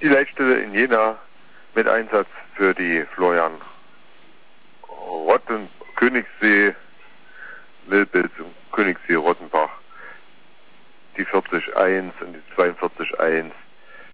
die Leitstelle in Jena mit Einsatz für die Florian Rotten, Königssee, Milpitz und Königssee Rottenbach. Die 40-1 und die 42-1.